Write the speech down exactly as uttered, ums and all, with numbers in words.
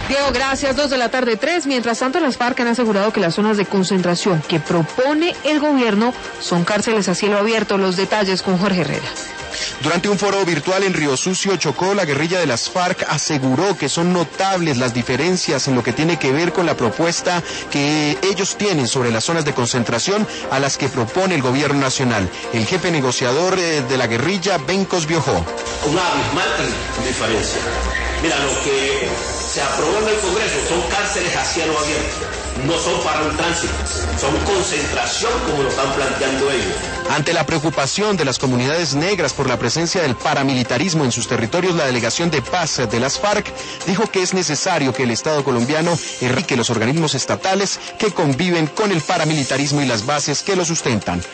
Diego, gracias. Dos de la tarde, tres. Mientras tanto, las FARC han asegurado que las zonas de concentración que propone el gobierno son cárceles a cielo abierto. Los detalles con Jorge Herrera. Durante un foro virtual en Río Sucio, Chocó, la guerrilla de las FARC aseguró que son notables las diferencias en lo que tiene que ver con la propuesta que ellos tienen sobre las zonas de concentración a las que propone el gobierno nacional. El jefe negociador de la guerrilla, Bencos Biojó. Una abismal diferencia. Mira, lo que se aprobó en el Congreso son cárceles a cielo abierto, no son para un tránsito, son concentración como lo están planteando ellos. Ante la preocupación de las comunidades negras por la presencia del paramilitarismo en sus territorios, la Delegación de Paz de las FARC dijo que es necesario que el Estado colombiano erradique los organismos estatales que conviven con el paramilitarismo y las bases que lo sustentan.